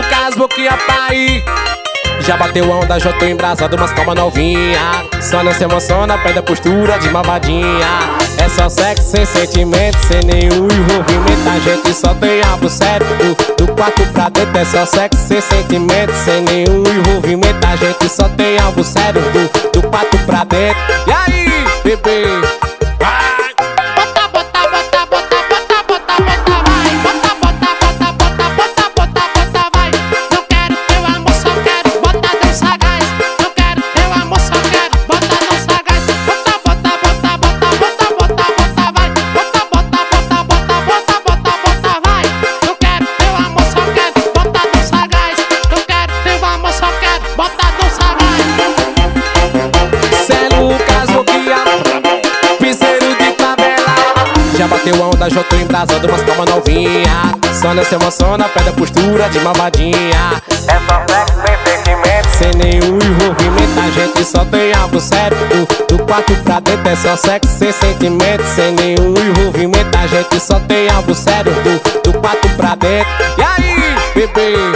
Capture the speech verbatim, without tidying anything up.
Lucas, boquinha pai. Já bateu onda, já tô embrasado, mas calma novinha. Só não se emociona, perde a postura de malvadinha. É só sexo sem sentimento, sem nenhum envolvimento. A gente só tem algo sério, do, do quarto pra dentro. É só sexo sem sentimento, sem nenhum envolvimento. A gente só tem algo sério, do, do quarto pra dentro. E aí, bebê? Já bateu onda, já tô embrasado, mas calma novinha. Só não se emociona, perde a postura de malvadinha. É só sexo sem sentimento, sem nenhum envolvimento. A gente só tem algo sério, do, do quarto pra dentro. É só sexo sem sentimento, sem nenhum envolvimento. A gente só tem algo sério, do, do quarto pra dentro. E aí, bebê?